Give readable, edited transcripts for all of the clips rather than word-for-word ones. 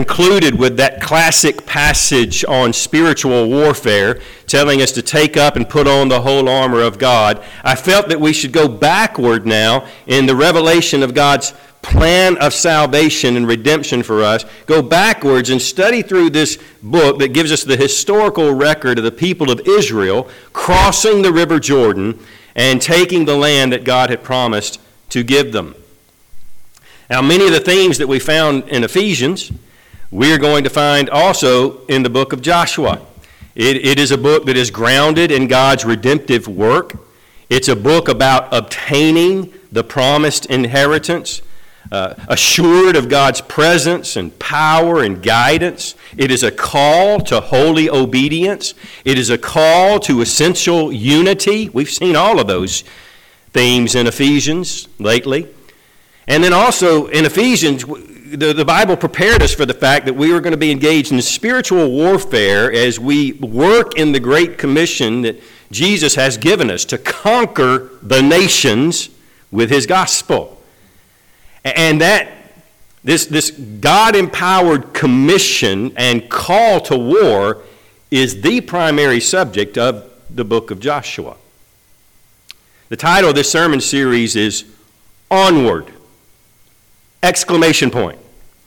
Concluded with that classic passage on spiritual warfare, telling us to take up and put on the whole armor of God, I felt that we should go backward now in the revelation of God's plan of salvation and redemption for us, go backwards and study through this book that gives us the historical record of the people of Israel crossing the River Jordan and taking the land that God had promised to give them. Now, many of the themes that we found in Ephesians, we are going to find also in the book of Joshua. It is a book that is grounded in God's redemptive work. It's a book about obtaining the promised inheritance, assured of God's presence and power and guidance. It is a call to holy obedience. It is a call to essential unity. We've seen all of those themes in Ephesians lately. And then also in Ephesians, the Bible prepared us for the fact that we were going to be engaged in spiritual warfare as we work in the Great Commission that Jesus has given us to conquer the nations with his gospel. And that this God-empowered commission and call to war is the primary subject of the book of Joshua. The title of this sermon series is Onward! Exclamation point.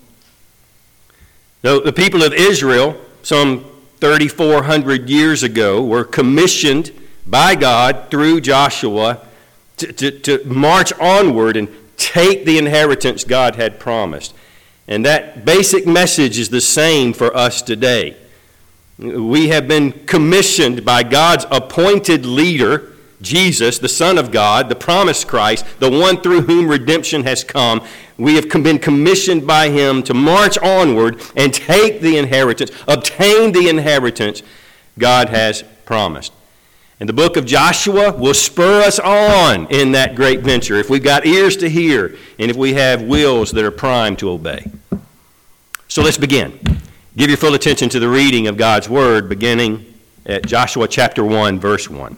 The people of Israel, some 3,400 years ago, were commissioned by God through Joshua to march onward and take the inheritance God had promised. And that basic message is the same for us today. We have been commissioned by God's appointed leader, Jesus, the Son of God, the promised Christ, the one through whom redemption has come. We have been commissioned by him to march onward and take the inheritance, obtain the inheritance God has promised. And the book of Joshua will spur us on in that great venture if we've got ears to hear and if we have wills that are primed to obey. So let's begin. Give your full attention to the reading of God's word beginning at Joshua chapter 1, verse 1.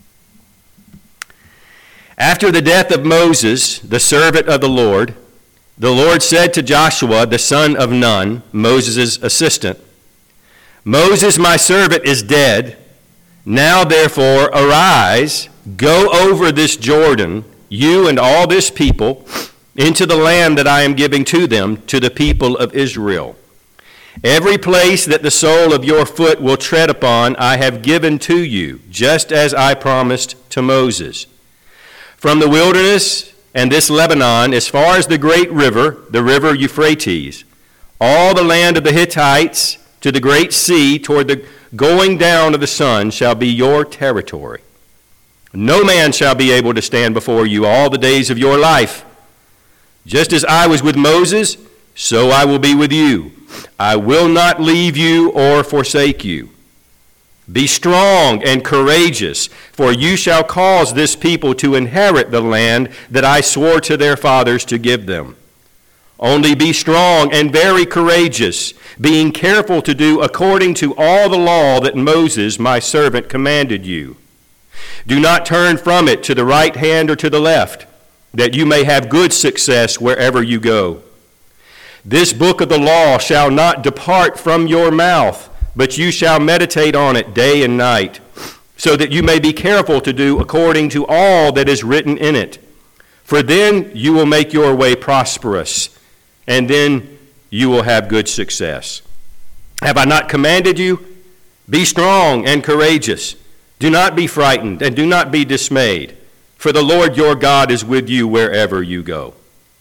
After the death of Moses, the servant of the Lord said to Joshua, the son of Nun, Moses' assistant, Moses, my servant, is dead. Now, therefore, arise, go over this Jordan, you and all this people, into the land that I am giving to them, to the people of Israel. Every place that the sole of your foot will tread upon, I have given to you, just as I promised to Moses. From the wilderness and this Lebanon, as far as the great river, the river Euphrates, all the land of the Hittites to the great sea toward the going down of the sun shall be your territory. No man shall be able to stand before you all the days of your life. Just as I was with Moses, so I will be with you. I will not leave you or forsake you. Be strong and courageous, for you shall cause this people to inherit the land that I swore to their fathers to give them. Only be strong and very courageous, being careful to do according to all the law that Moses, my servant, commanded you. Do not turn from it to the right hand or to the left, that you may have good success wherever you go. This book of the law shall not depart from your mouth, but you shall meditate on it day and night, so that you may be careful to do according to all that is written in it. For then you will make your way prosperous, and then you will have good success. Have I not commanded you? Be strong and courageous. Do not be frightened, and do not be dismayed, for the Lord your God is with you wherever you go.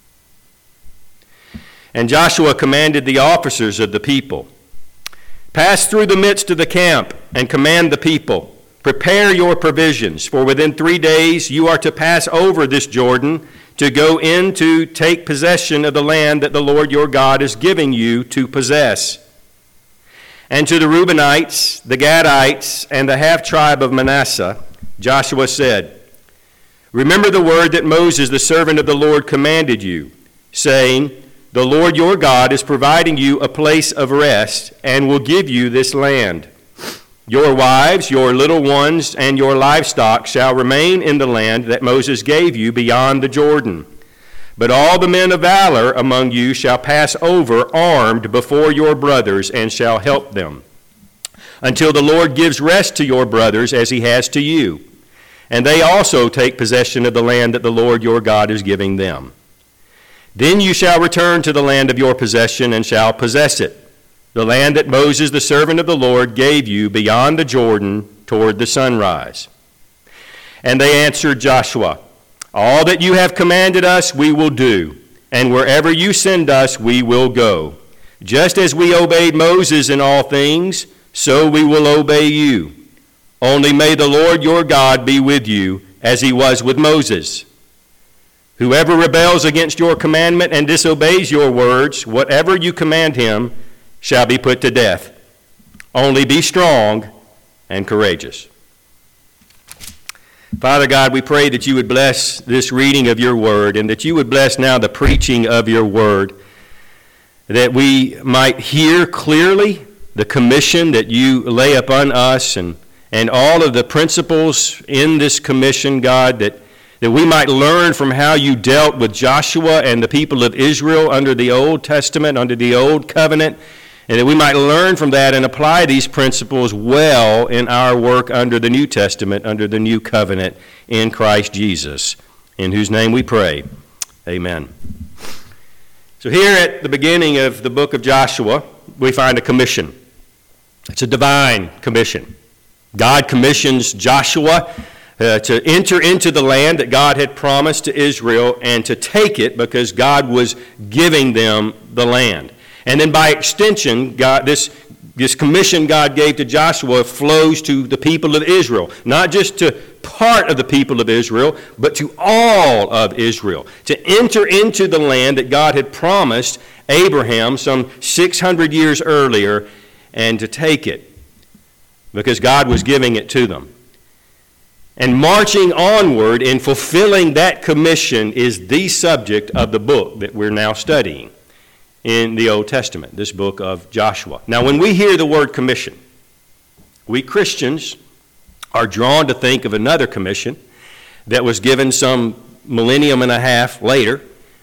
And Joshua commanded the officers of the people, pass through the midst of the camp and command the people, prepare your provisions, for within 3 days you are to pass over this Jordan to go in to take possession of the land that the Lord your God is giving you to possess. And to the Reubenites, the Gadites, and the half-tribe of Manasseh, Joshua said, remember the word that Moses, the servant of the Lord, commanded you, saying, the Lord your God is providing you a place of rest and will give you this land. Your wives, your little ones, and your livestock shall remain in the land that Moses gave you beyond the Jordan. But all the men of valor among you shall pass over armed before your brothers, and shall help them, until the Lord gives rest to your brothers as he has to you. And they also take possession of the land that the Lord your God is giving them. Then you shall return to the land of your possession, and shall possess it, the land that Moses the servant of the Lord gave you beyond the Jordan toward the sunrise. And they answered Joshua, all that you have commanded us we will do, and wherever you send us we will go. Just as we obeyed Moses in all things, so we will obey you. Only may the Lord your God be with you, as he was with Moses. Whoever rebels against your commandment and disobeys your words, whatever you command him, shall be put to death. Only be strong and courageous. Father God, we pray that you would bless this reading of your word, and that you would bless now the preaching of your word, that we might hear clearly the commission that you lay upon us, and all of the principles in this commission, God, that we might learn from how you dealt with Joshua and the people of Israel under the Old Testament, under the Old Covenant, and that we might learn from that and apply these principles well in our work under the New Testament, under the New Covenant in Christ Jesus, in whose name we pray. Amen. So here at the beginning of the book of Joshua, we find a commission. It's a divine commission. God commissions Joshua to enter into the land that God had promised to Israel, and to take it because God was giving them the land. And then by extension, God, this commission God gave to Joshua flows to the people of Israel, not just to part of the people of Israel, but to all of Israel, to enter into the land that God had promised Abraham some 600 years earlier, and to take it because God was giving it to them. And marching onward in fulfilling that commission is the subject of the book that we're now studying in the Old Testament, this book of Joshua. Now, when we hear the word commission, we Christians are drawn to think of another commission that was given some millennium and a half later,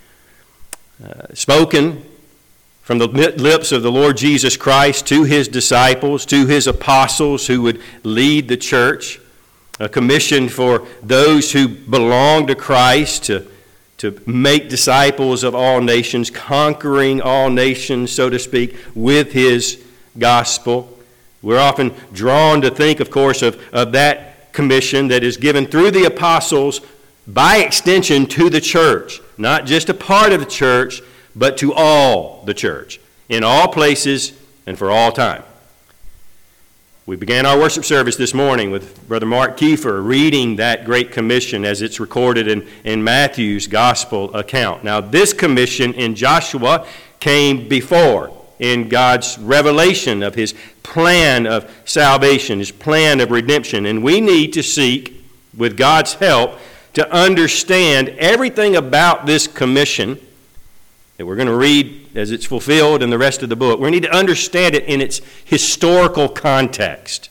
spoken from the lips of the Lord Jesus Christ to his disciples, to his apostles who would lead the church, a commission for those who belong to Christ to make disciples of all nations, conquering all nations, so to speak, with his gospel. We're often drawn to think, of course, of that commission that is given through the apostles, by extension to the church, not just a part of the church, but to all the church, in all places and for all time. We began our worship service this morning with Brother Mark Kiefer reading that great commission as it's recorded in Matthew's gospel account. Now, this commission in Joshua came before, in God's revelation of his plan of salvation, his plan of redemption. And we need to seek, with God's help, to understand everything about this commission that we're going to read as it's fulfilled in the rest of the book. We need to understand it in its historical context.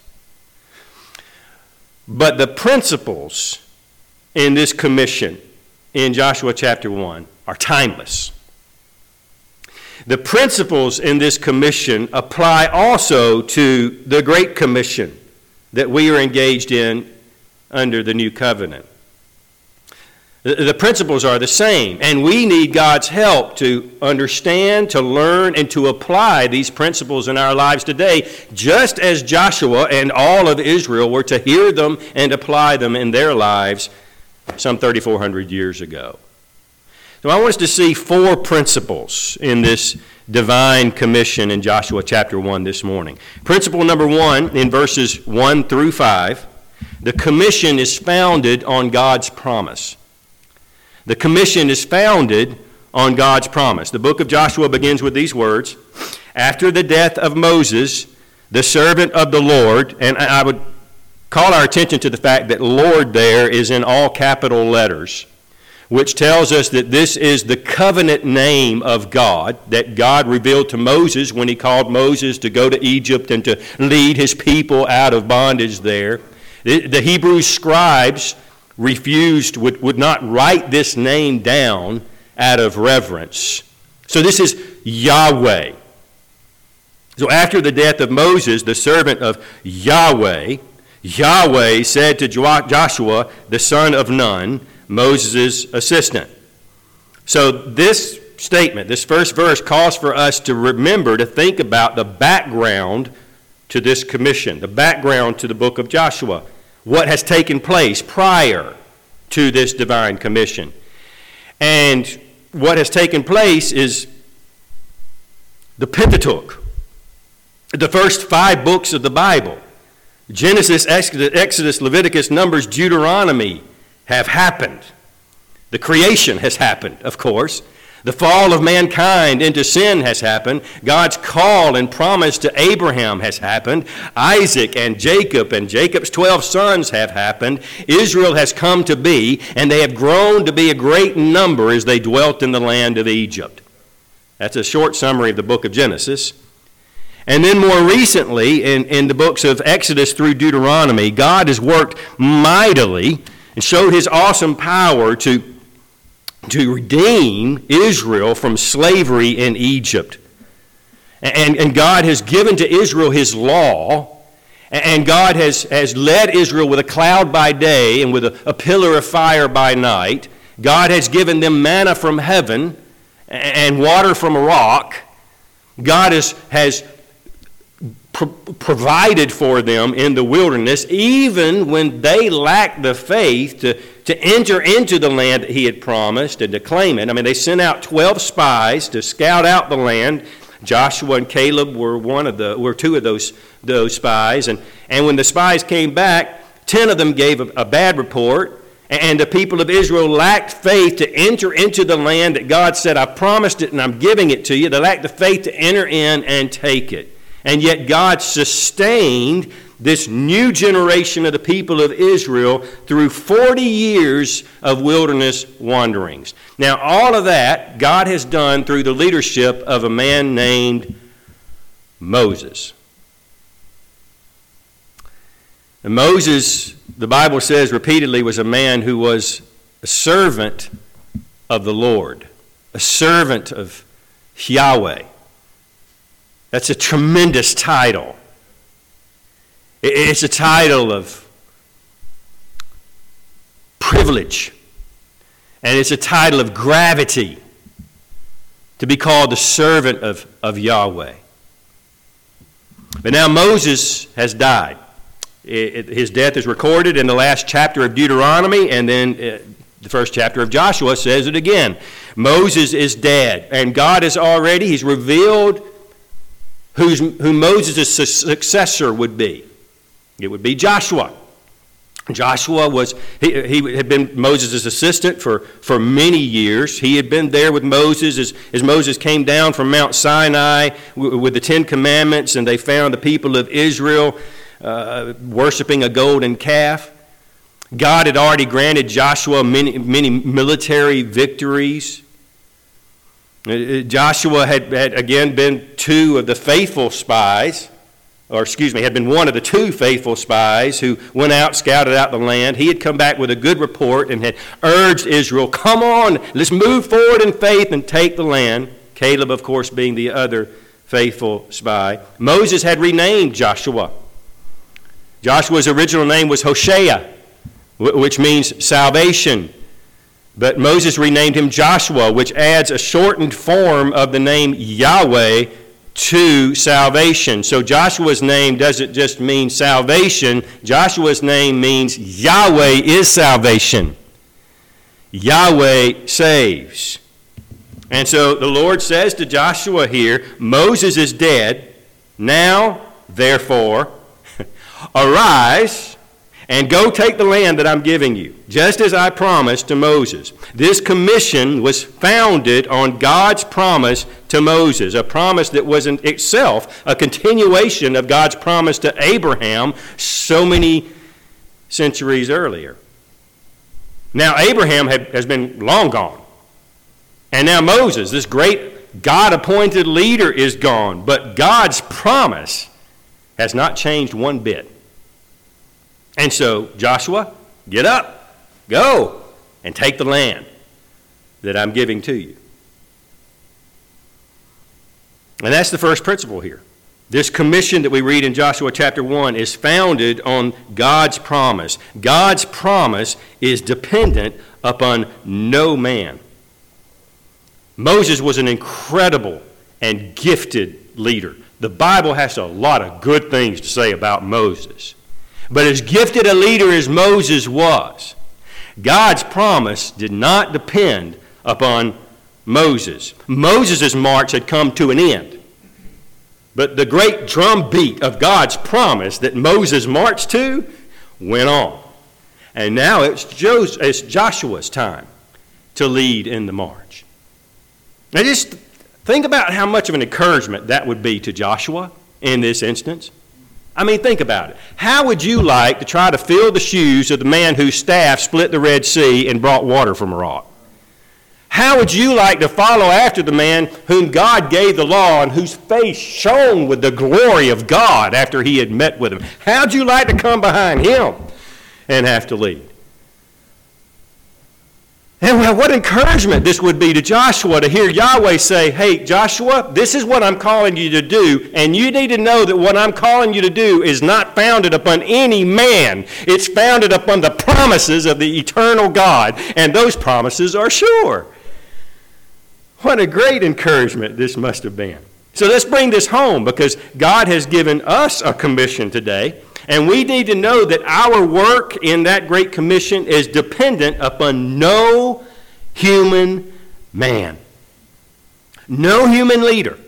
But the principles in this commission in Joshua chapter 1 are timeless. The principles in this commission apply also to the Great Commission that we are engaged in under the New Covenant. The principles are the same, and we need God's help to understand, to learn, and to apply these principles in our lives today, just as Joshua and all of Israel were to hear them and apply them in their lives some 3,400 years ago. So I want us to see four principles in this divine commission in Joshua chapter 1 this morning. Principle number 1, in verses 1 through 5, the commission is founded on God's promise. The commission is founded on God's promise. The book of Joshua begins with these words: after the death of Moses, the servant of the Lord, and I would call our attention to the fact that Lord there is in all capital letters, which tells us that this is the covenant name of God, that God revealed to Moses when he called Moses to go to Egypt and to lead his people out of bondage there. The Hebrew scribes refused, would not write this name down out of reverence. So this is Yahweh. So after the death of Moses, the servant of Yahweh, Yahweh said to Joshua, the son of Nun, Moses' assistant. So this statement, this first verse, calls for us to remember, to think about the background to this commission, the background to the book of Joshua, what has taken place prior to this divine commission. And what has taken place is the Pentateuch, the first 5 books of the Bible. Genesis, Exodus, Leviticus, Numbers, Deuteronomy have happened. The creation has happened, of course. The fall of mankind into sin has happened. God's call and promise to Abraham has happened. Isaac and Jacob's 12 sons have happened. Israel has come to be, and they have grown to be a great number as they dwelt in the land of Egypt. That's a short summary of the book of Genesis. And then more recently, in the books of Exodus through Deuteronomy, God has worked mightily and showed his awesome power to redeem Israel from slavery in Egypt. And God has given to Israel his law, and God has led Israel with a cloud by day and with a pillar of fire by night. God has given them manna from heaven and water from a rock. God has provided for them in the wilderness, even when they lacked the faith to enter into the land that he had promised and to claim it. I mean, they sent out 12 spies to scout out the land. Joshua and Caleb were 2 of those spies. And when the spies came back, 10 of them gave a bad report. And the people of Israel lacked faith to enter into the land that God said, I promised it and I'm giving it to you. They lacked the faith to enter in and take it. And yet God sustained this new generation of the people of Israel through 40 years of wilderness wanderings. Now, all of that God has done through the leadership of a man named Moses. And Moses, the Bible says repeatedly, was a man who was a servant of the Lord, a servant of Yahweh. That's a tremendous title. It's a title of privilege, and it's a title of gravity to be called the servant of Yahweh. But now Moses has died. His death is recorded in the last chapter of Deuteronomy, and then the first chapter of Joshua says it again. Moses is dead, and God has already, he's revealed who Moses' successor would be. It would be Joshua. Joshua he had been Moses' assistant for many years. He had been there with Moses as Moses came down from Mount Sinai with the 10 Commandments, and they found the people of Israel worshiping a golden calf. God had already granted Joshua many military victories. Joshua had again been 2 of the faithful spies, had been one of the 2 faithful spies who went out, scouted out the land. He had come back with a good report and had urged Israel, come on, let's move forward in faith and take the land. Caleb, of course, being the other faithful spy. Moses had renamed Joshua. Joshua's original name was Hoshea, which means salvation. But Moses renamed him Joshua, which adds a shortened form of the name Yahweh to salvation. So Joshua's name doesn't just mean salvation. Joshua's name means Yahweh is salvation. Yahweh saves. And so the Lord says to Joshua here, Moses is dead. Now, therefore, arise and go take the land that I'm giving you, just as I promised to Moses. This commission was founded on God's promise to Moses, a promise that was in itself a continuation of God's promise to Abraham so many centuries earlier. Now Abraham has been long gone, and now Moses, this great God-appointed leader, is gone, but God's promise has not changed one bit. And so, Joshua, get up, go, and take the land. that I'm giving to you. And that's the first principle here. This commission that we read in Joshua chapter 1 is founded on God's promise. God's promise is dependent upon no man. Moses was an incredible and gifted leader. The Bible has a lot of good things to say about Moses. But as gifted a leader as Moses was, God's promise did not depend upon Moses. Moses' march had come to an end. But the great drumbeat of God's promise that Moses marched to went on. And now it's Joshua's time to lead in the march. Now just think about how much of an encouragement that would be to Joshua in this instance. I mean, think about it. How would you like to try to fill the shoes of the man whose staff split the Red Sea and brought water from a rock? How would you like to follow after the man whom God gave the law and whose face shone with the glory of God after he had met with him? How'd you like to come behind him and have to lead? And what encouragement this would be to Joshua to hear Yahweh say, hey, Joshua, this is what I'm calling you to do, and you need to know that what I'm calling you to do is not founded upon any man. It's founded upon the promises of the eternal God, and those promises are sure. What a great encouragement this must have been. So let's bring this home, because God has given us a commission today, and we need to know that our work in that great commission is dependent upon no human man, no human leader.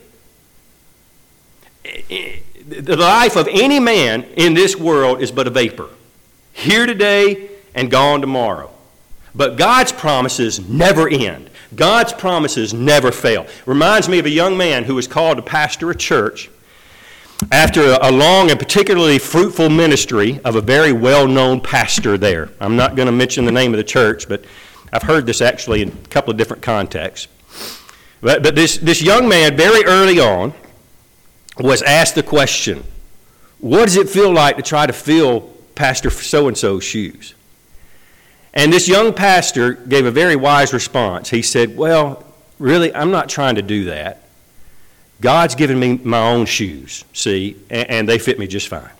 The life of any man in this world is but a vapor, here today and gone tomorrow. But God's promises never end. God's promises never fail. Reminds me of a young man who was called to pastor a church after a long and particularly fruitful ministry of a very well-known pastor there. I'm not going to mention the name of the church, but I've heard this actually in a couple of different contexts. But this young man, very early on, was asked the question, what does it feel like to try to fill Pastor so-and-so's shoes? And this young pastor gave a very wise response. He said, well, really, I'm not trying to do that. God's given me my own shoes, see, and they fit me just fine.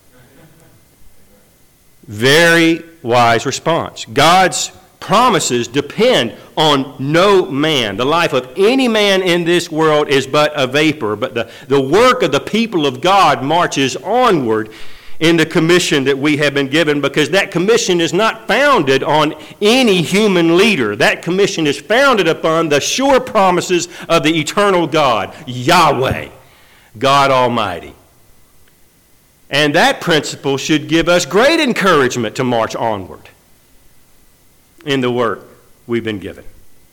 Very wise response. God's promises depend on no man. The life of any man in this world is but a vapor, but the work of the people of God marches onward in the commission that we have been given, because that commission is not founded on any human leader. That commission is founded upon the sure promises of the eternal God, Yahweh, God Almighty. And that principle should give us great encouragement to march onward in the work we've been given.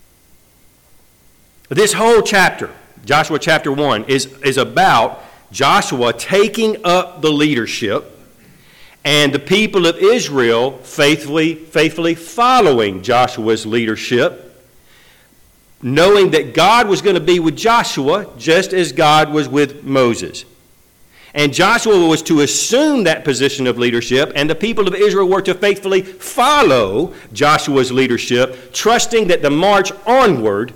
This whole chapter, Joshua chapter 1, is about Joshua taking up the leadership and the people of Israel faithfully following Joshua's leadership, knowing that God was going to be with Joshua just as God was with Moses. And Joshua was to assume that position of leadership, and the people of Israel were to faithfully follow Joshua's leadership, trusting that the march onward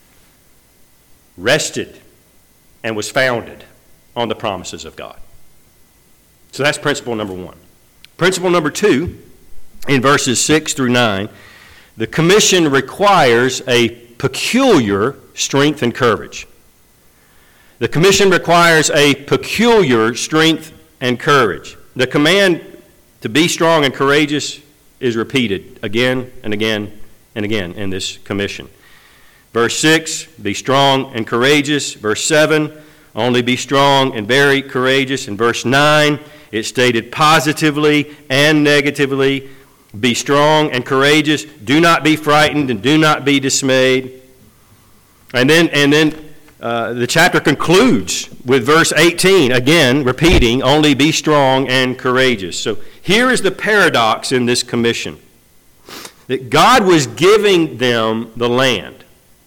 rested and was founded on the promises of God. So that's principle number 1. Principle number 2, in verses 6 through 9, the commission requires a peculiar strength and courage. The commission requires a peculiar strength and courage. The command to be strong and courageous is repeated again and again and again in this commission. Verse 6, be strong and courageous. Verse 7, only be strong and very courageous. In verse 9, it's stated positively and negatively, be strong and courageous. Do not be frightened and do not be dismayed. And then the chapter concludes with verse 18, again repeating, only be strong and courageous. So here is the paradox in this commission, that God was giving them the land,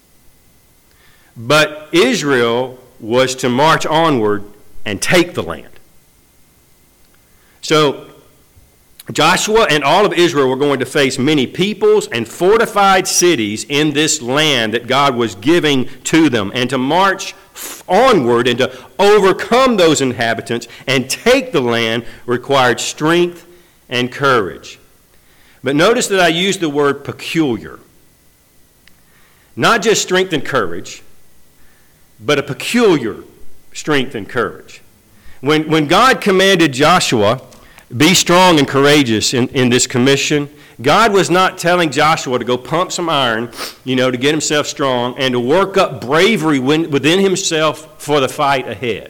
but Israel was to march onward and take the land. So Joshua and all of Israel were going to face many peoples and fortified cities in this land that God was giving to them, and to march onward and to overcome those inhabitants and take the land required strength and courage. But notice that I use the word peculiar. Not just strength and courage, but a peculiar strength and courage. When God commanded Joshua, be strong and courageous in this commission, God was not telling Joshua to go pump some iron, to get himself strong and to work up bravery within himself for the fight ahead.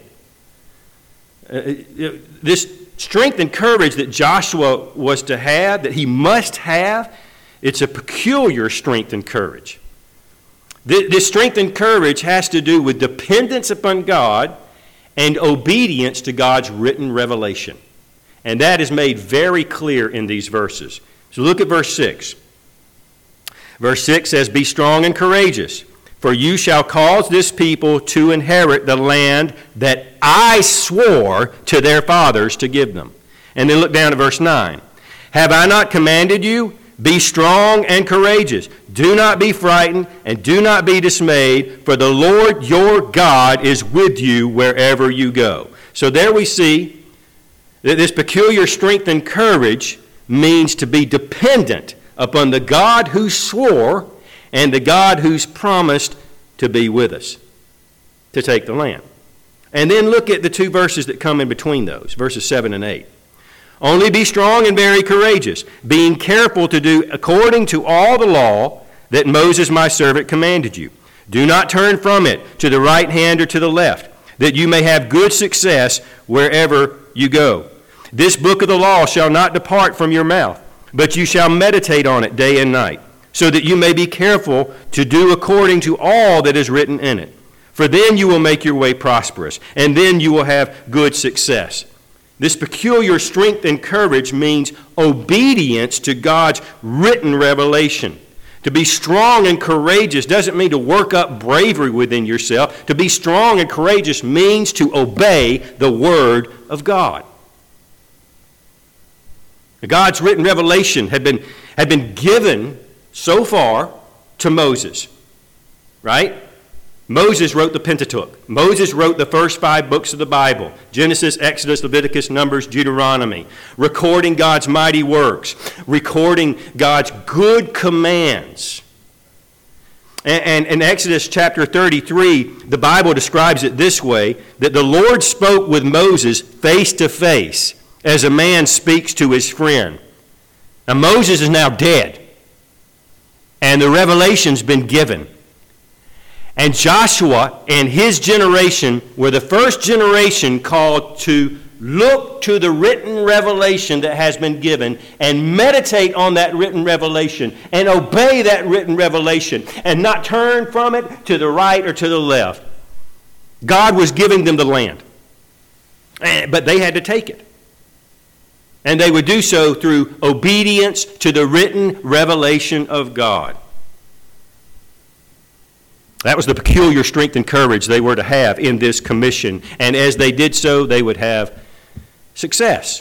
This strength and courage that Joshua was to have, that he must have, it's a peculiar strength and courage. This strength and courage has to do with dependence upon God and obedience to God's written revelation. And that is made very clear in these verses. So look at verse 6. Verse 6 says, be strong and courageous, for you shall cause this people to inherit the land that I swore to their fathers to give them. And then look down at verse 9. Have I not commanded you? Be strong and courageous. Do not be frightened and do not be dismayed, for the Lord your God is with you wherever you go. So there we see that this peculiar strength and courage means to be dependent upon the God who swore and the God who's promised to be with us, to take the land. And then look at the two verses that come in between those, verses 7 and 8. Only be strong and very courageous, being careful to do according to all the law that Moses my servant commanded you. Do not turn from it to the right hand or to the left, that you may have good success wherever you go. This book of the law shall not depart from your mouth, but you shall meditate on it day and night, so that you may be careful to do according to all that is written in it. For then you will make your way prosperous, and then you will have good success. This peculiar strength and courage means obedience to God's written revelation. To be strong and courageous doesn't mean to work up bravery within yourself. To be strong and courageous means to obey the Word of God. God's written revelation had been given so far to Moses, right? Moses wrote the Pentateuch. Moses wrote the first 5 books of the Bible: Genesis, Exodus, Leviticus, Numbers, Deuteronomy, recording God's mighty works, recording God's good commands. And in Exodus chapter 33, the Bible describes it this way, that the Lord spoke with Moses face to face, as a man speaks to his friend. Now Moses is now dead, and the revelation's been given. And Joshua and his generation were the first generation called to look to the written revelation that has been given and meditate on that written revelation and obey that written revelation and not turn from it to the right or to the left. God was giving them the land, but they had to take it. And they would do so through obedience to the written revelation of God. That was the peculiar strength and courage they were to have in this commission. And as they did so, they would have success.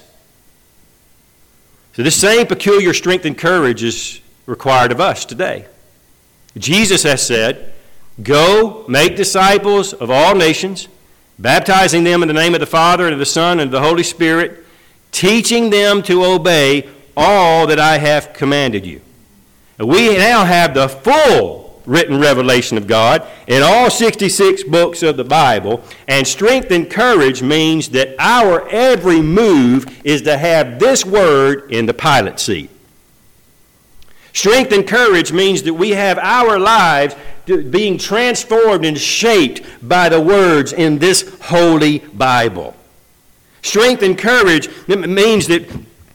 So this same peculiar strength and courage is required of us today. Jesus has said, go make disciples of all nations, baptizing them in the name of the Father and of the Son and of the Holy Spirit, teaching them to obey all that I have commanded you. And we now have the full written revelation of God in all 66 books of the Bible, and strength and courage means that our every move is to have this word in the pilot seat. Strength and courage means that we have our lives being transformed and shaped by the words in this holy Bible. Strength and courage means that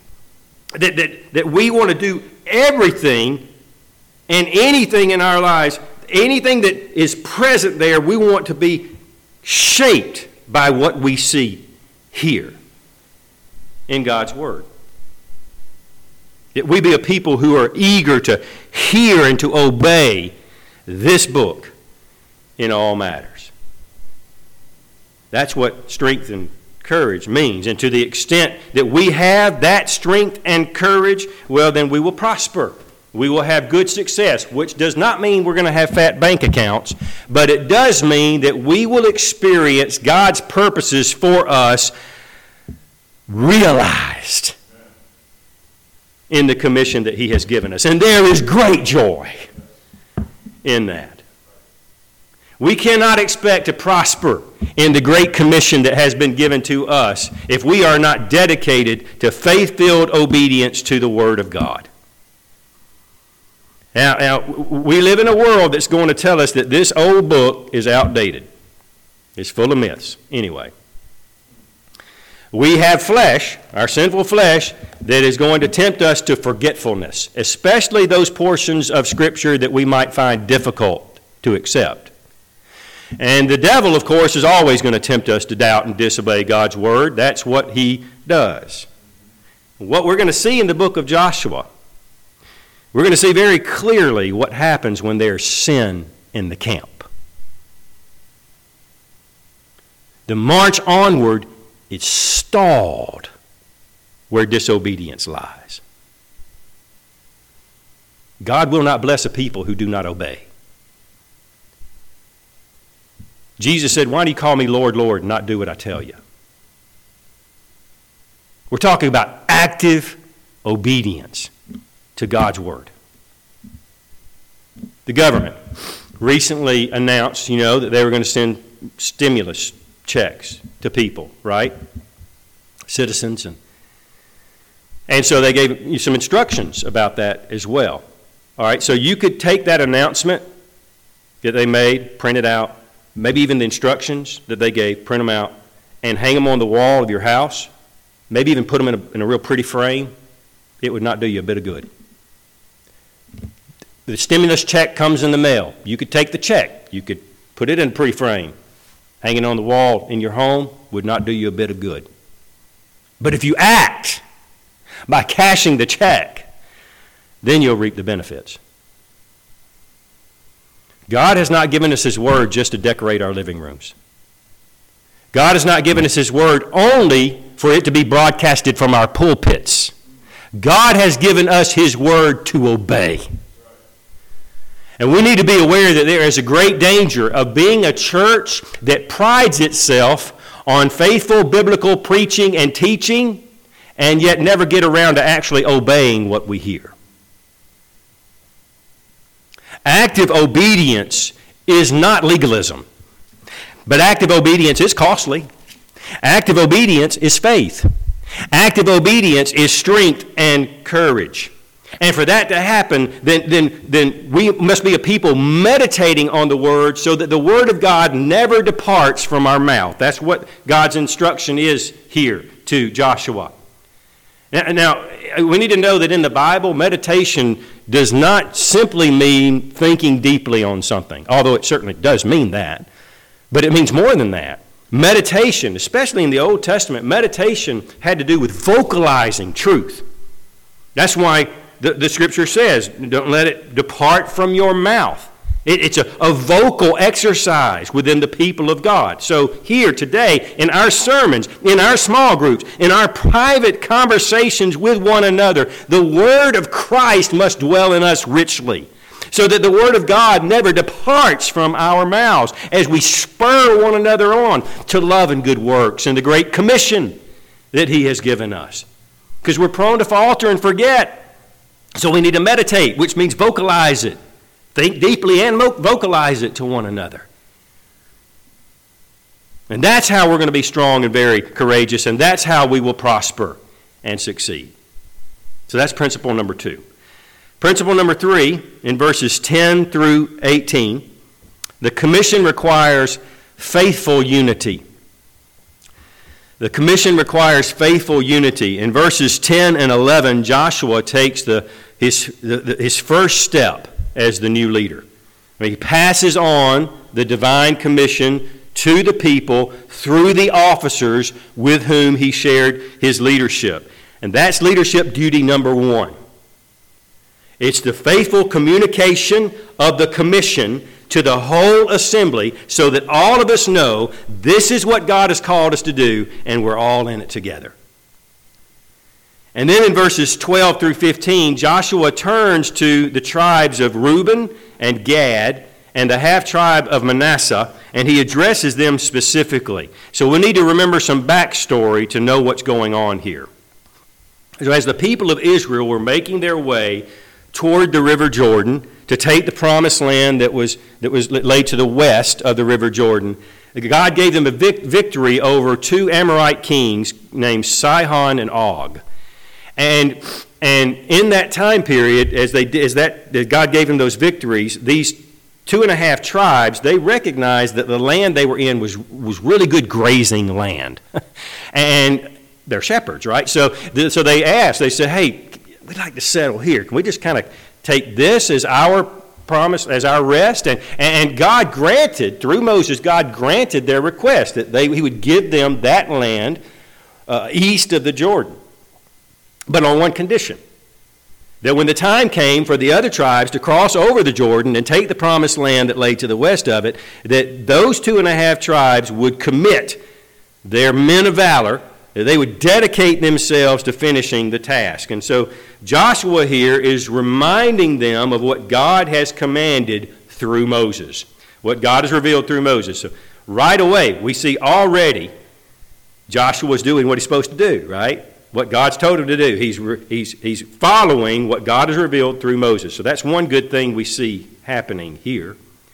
we want to do everything and anything in our lives, anything that is present there, we want to be shaped by what we see here in God's Word. That we be a people who are eager to hear and to obey this book in all matters. That's what strength and courage means. And to the extent that we have that strength and courage, well, then we will prosper. We will have good success, which does not mean we're going to have fat bank accounts, but it does mean that we will experience God's purposes for us realized in the commission that He has given us. And there is great joy in that. We cannot expect to prosper in the great commission that has been given to us if we are not dedicated to faith-filled obedience to the Word of God. Now, we live in a world that's going to tell us that this old book is outdated. It's full of myths. Anyway, we have flesh, our sinful flesh, that is going to tempt us to forgetfulness, especially those portions of Scripture that we might find difficult to accept. And the devil, of course, is always going to tempt us to doubt and disobey God's Word. That's what he does. What we're going to see in the book of Joshua, we're going to see very clearly what happens when there's sin in the camp. The march onward is stalled where disobedience lies. God will not bless a people who do not obey. Jesus said, "Why do you call me Lord, Lord, and not do what I tell you?" We're talking about active obedience to God's Word. The government recently announced, that they were going to send stimulus checks to people, right? Citizens. And so they gave you some instructions about that as well. All right, so you could take that announcement that they made, print it out, maybe even the instructions that they gave, print them out, and hang them on the wall of your house, maybe even put them in a real pretty frame. It would not do you a bit of good. The stimulus check comes in the mail. You could take the check. You could put it in a pretty frame. Hanging on the wall in your home would not do you a bit of good. But if you act by cashing the check, then you'll reap the benefits. God has not given us His Word just to decorate our living rooms. God has not given us His Word only for it to be broadcasted from our pulpits. God has given us His Word to obey. And we need to be aware that there is a great danger of being a church that prides itself on faithful biblical preaching and teaching, and yet never get around to actually obeying what we hear. Active obedience is not legalism, but active obedience is costly. Active obedience is faith. Active obedience is strength and courage. And for that to happen, then we must be a people meditating on the Word so that the Word of God never departs from our mouth. That's what God's instruction is here to Joshua. Now, we need to know that in the Bible, meditation does not simply mean thinking deeply on something, although it certainly does mean that. But it means more than that. Meditation, especially in the Old Testament, meditation had to do with vocalizing truth. That's why the Scripture says, don't let it depart from your mouth. It's a vocal exercise within the people of God. So here today, in our sermons, in our small groups, in our private conversations with one another, the Word of Christ must dwell in us richly, so that the Word of God never departs from our mouths as we spur one another on to love and good works and the great commission that He has given us. Because we're prone to falter and forget. So we need to meditate, which means vocalize it. Think deeply and vocalize it to one another. And that's how we're going to be strong and very courageous, and that's how we will prosper and succeed. So that's principle number 2. Principle number 3, in verses 10 through 18, the commission requires faithful unity. The commission requires faithful unity. In verses 10 and 11, Joshua takes his first step as the new leader. He passes on the divine commission to the people through the officers with whom he shared his leadership. And that's leadership duty number 1. It's the faithful communication of the commission to the whole assembly so that all of us know this is what God has called us to do, and we're all in it together. And then in verses 12 through 15, Joshua turns to the tribes of Reuben and Gad and the half-tribe of Manasseh, and he addresses them specifically. So we need to remember some backstory to know what's going on here. So as the people of Israel were making their way toward the River Jordan to take the promised land that was laid to the west of the River Jordan, God gave them a victory over two Amorite kings named Sihon and Og. And in that time period, as God gave them those victories, these 2.5 tribes, they recognized that the land they were in was really good grazing land. And they're shepherds, right? So they asked, they said, hey, we'd like to settle here. Can we just kind of take this as our promise, as our rest? And God granted, through Moses, God granted their request that he would give them that land east of the Jordan. But on one condition, that when the time came for the other tribes to cross over the Jordan and take the promised land that lay to the west of it, that those 2.5 tribes would commit their men of valor, that they would dedicate themselves to finishing the task. And so Joshua here is reminding them of what God has commanded through Moses, what God has revealed through Moses. So right away, we see already Joshua's doing what he's supposed to do, right? What God's told him to do. He's following what God has revealed through Moses. So that's one good thing we see happening here.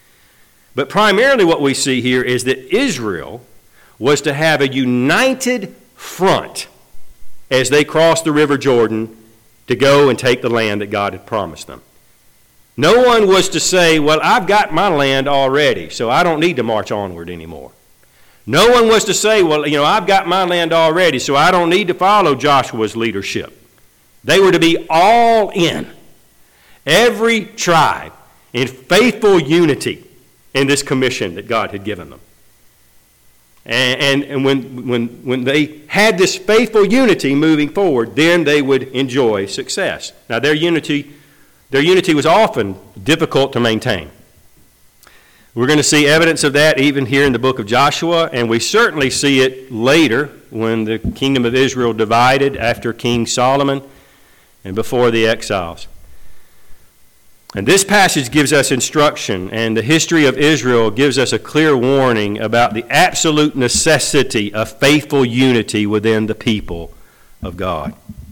But primarily what we see here is that Israel was to have a united front as they crossed the River Jordan to go and take the land that God had promised them. No one was to say, well, I've got my land already, so I don't need to march onward anymore. No one was to say, well, I've got my land already, so I don't need to follow Joshua's leadership. They were to be all in, every tribe, in faithful unity in this commission that God had given them. And when they had this faithful unity moving forward, then they would enjoy success. Now, their unity was often difficult to maintain. We're going to see evidence of that even here in the book of Joshua, and we certainly see it later when the kingdom of Israel divided after King Solomon and before the exiles. And this passage gives us instruction, and the history of Israel gives us a clear warning about the absolute necessity of faithful unity within the people of God.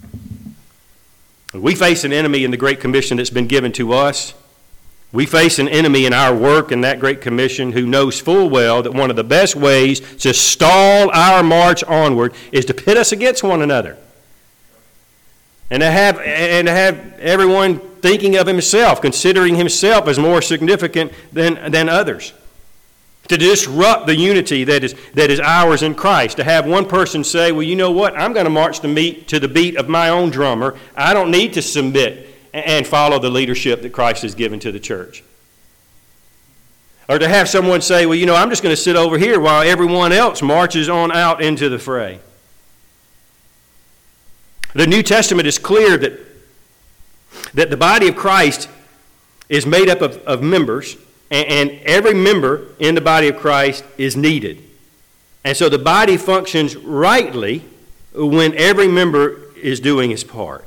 We face an enemy in the Great Commission that's been given to us. We face an enemy in our work in that Great Commission who knows full well that one of the best ways to stall our march onward is to pit us against one another. And to have everyone thinking of himself, considering himself as more significant than others. To disrupt the unity that is ours in Christ. To have one person say, well, you know what, I'm going to march to the beat of my own drummer. I don't need to submit and follow the leadership that Christ has given to the church. Or to have someone say, well, I'm just going to sit over here while everyone else marches on out into the fray. The New Testament is clear that the body of Christ is made up of members, and every member in the body of Christ is needed. And so the body functions rightly when every member is doing his part.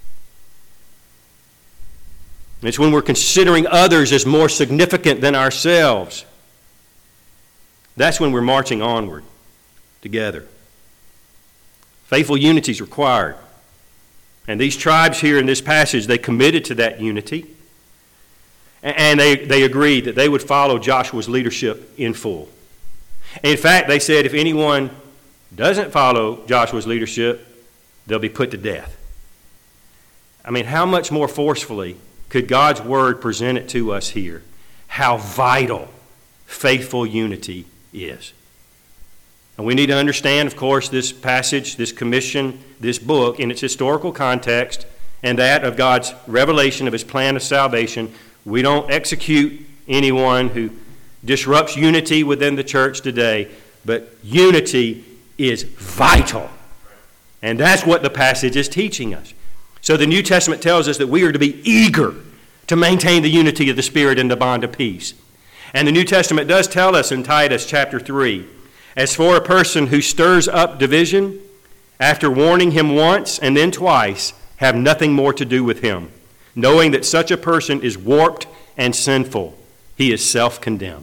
It's when we're considering others as more significant than ourselves. That's when we're marching onward together. Faithful unity is required. And these tribes here in this passage, they committed to that unity. And they agreed that they would follow Joshua's leadership in full. In fact, they said if anyone doesn't follow Joshua's leadership, they'll be put to death. I mean, how much more forcefully could God's word present it to us here? How vital faithful unity is. And we need to understand, of course, this passage, this commission, this book in its historical context and that of God's revelation of his plan of salvation. We don't execute anyone who disrupts unity within the church today, but unity is vital. And that's what the passage is teaching us. So the New Testament tells us that we are to be eager to maintain the unity of the Spirit in the bond of peace. And the New Testament does tell us in Titus chapter 3, as for a person who stirs up division, after warning him once and then twice, have nothing more to do with him, knowing that such a person is warped and sinful. He is self-condemned.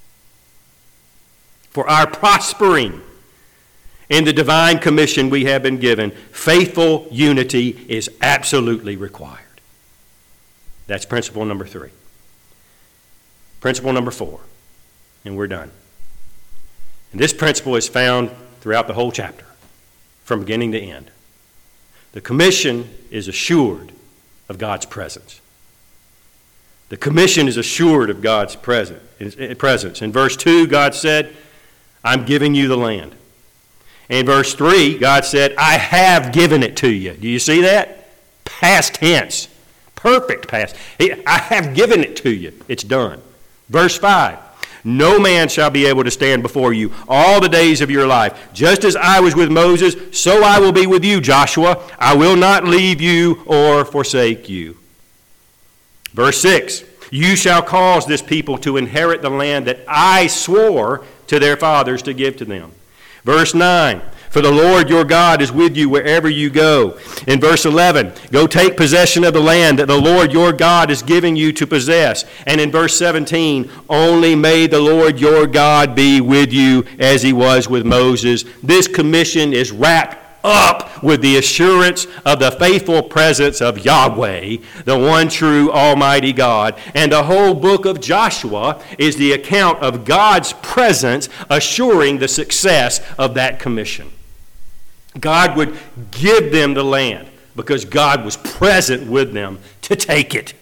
For our prospering in the divine commission we have been given, faithful unity is absolutely required. That's principle number 3. Principle number 4, and we're done. And this principle is found throughout the whole chapter, from beginning to end. The commission is assured of God's presence. The commission is assured of God's presence. In verse 2, God said, I'm giving you the land. In verse 3, God said, I have given it to you. Do you see that? Past tense. Perfect past. I have given it to you. It's done. Verse 5, no man shall be able to stand before you all the days of your life. Just as I was with Moses, so I will be with you, Joshua. I will not leave you or forsake you. Verse 6, you shall cause this people to inherit the land that I swore to their fathers to give to them. Verse 9, for the Lord your God is with you wherever you go. In verse 11, go take possession of the land that the Lord your God is giving you to possess. And in verse 17, only may the Lord your God be with you as he was with Moses. This commission is wrapped up with the assurance of the faithful presence of Yahweh, the one true Almighty God. And the whole book of Joshua is the account of God's presence assuring the success of that commission. God would give them the land because God was present with them to take it.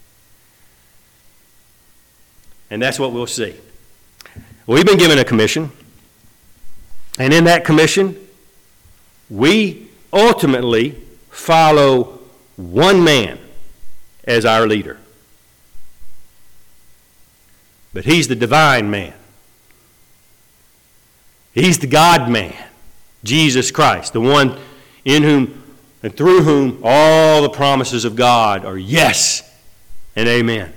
And that's what we'll see. We've been given a commission, and in that commission, we ultimately follow one man as our leader. But he's the divine man. He's the God-man, Jesus Christ, the one in whom and through whom all the promises of God are yes and amen.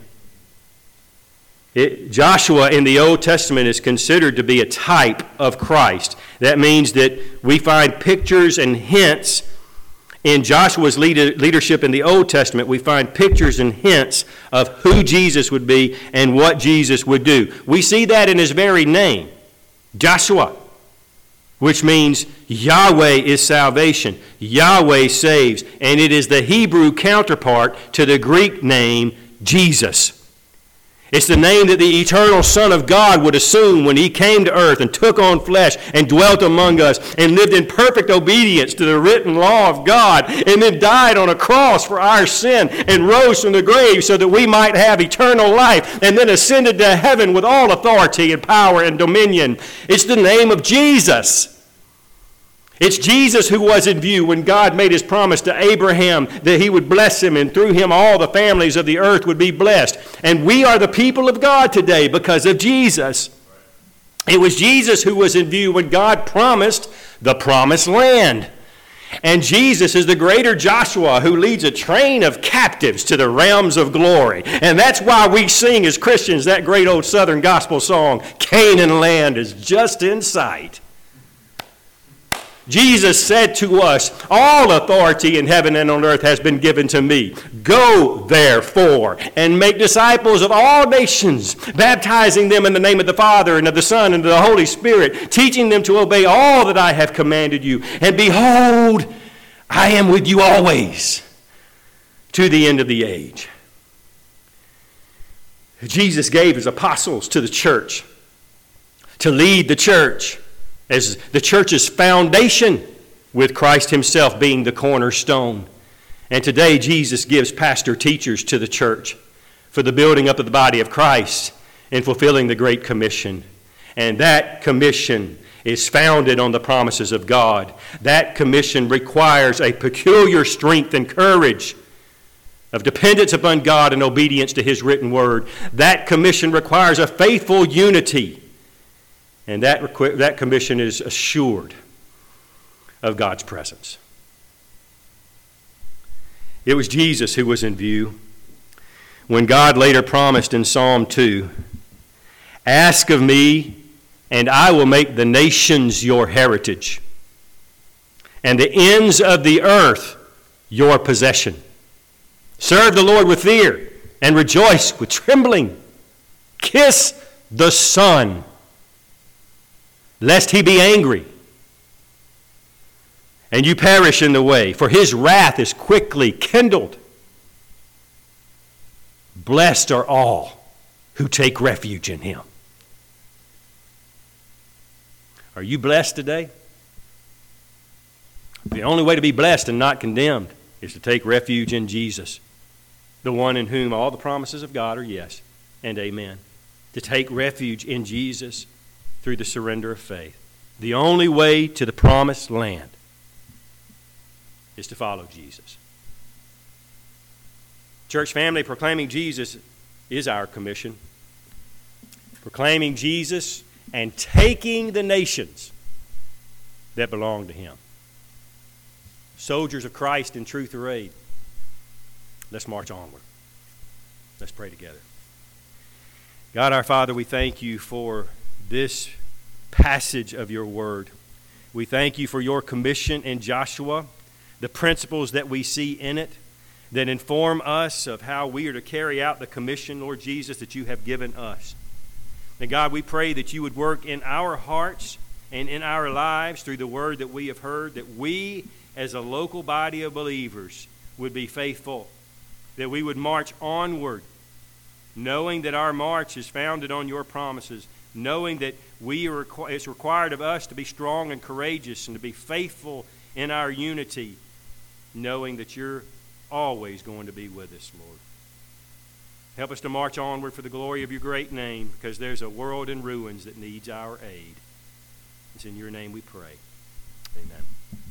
Joshua in the Old Testament is considered to be a type of Christ. That means that we find pictures and hints in Joshua's leadership in the Old Testament. We find pictures and hints of who Jesus would be and what Jesus would do. We see that in his very name, Joshua, which means Yahweh is salvation. Yahweh saves. And it is the Hebrew counterpart to the Greek name Jesus. It's the name that the eternal Son of God would assume when he came to earth and took on flesh and dwelt among us and lived in perfect obedience to the written law of God and then died on a cross for our sin and rose from the grave so that we might have eternal life and then ascended to heaven with all authority and power and dominion. It's the name of Jesus. It's Jesus who was in view when God made his promise to Abraham that he would bless him, and through him all the families of the earth would be blessed. And we are the people of God today because of Jesus. It was Jesus who was in view when God promised the promised land. And Jesus is the greater Joshua who leads a train of captives to the realms of glory. And that's why we sing as Christians that great old Southern gospel song, Canaan land is just in sight. Jesus said to us, all authority in heaven and on earth has been given to me. Go, therefore, and make disciples of all nations, baptizing them in the name of the Father and of the Son and of the Holy Spirit, teaching them to obey all that I have commanded you. And behold, I am with you always to the end of the age. Jesus gave his apostles to the church to lead the church as the church's foundation, with Christ himself being the cornerstone. And today Jesus gives pastor teachers to the church for the building up of the body of Christ and fulfilling the Great Commission. And that commission is founded on the promises of God. That commission requires a peculiar strength and courage of dependence upon God and obedience to his written word. That commission requires a faithful unity. And that commission is assured of God's presence. It was Jesus who was in view when God later promised in Psalm 2, Ask of me, and I will make the nations your heritage, and the ends of the earth your possession. Serve the Lord with fear, and rejoice with trembling. Kiss the Son, lest he be angry, and you perish in the way, for his wrath is quickly kindled. Blessed are all who take refuge in him. Are you blessed today? The only way to be blessed and not condemned is to take refuge in Jesus, the one in whom all the promises of God are yes and amen. To take refuge in Jesus through the surrender of faith. The only way to the promised land is to follow Jesus. Church family, proclaiming Jesus is our commission. Proclaiming Jesus and taking the nations that belong to him. Soldiers of Christ in truth arrayed. Let's march onward. Let's pray together. God our Father, we thank you for this passage of your word. We thank you for your commission in Joshua, the principles that we see in it that inform us of how we are to carry out the commission, Lord Jesus, that you have given us. And God, we pray that you would work in our hearts and in our lives through the word that we have heard, that we as a local body of believers would be faithful, that we would march onward, knowing that our march is founded on your promises, knowing that it's required of us to be strong and courageous and to be faithful in our unity, knowing that you're always going to be with us, Lord. Help us to march onward for the glory of your great name, because there's a world in ruins that needs our aid. It's in your name we pray. Amen.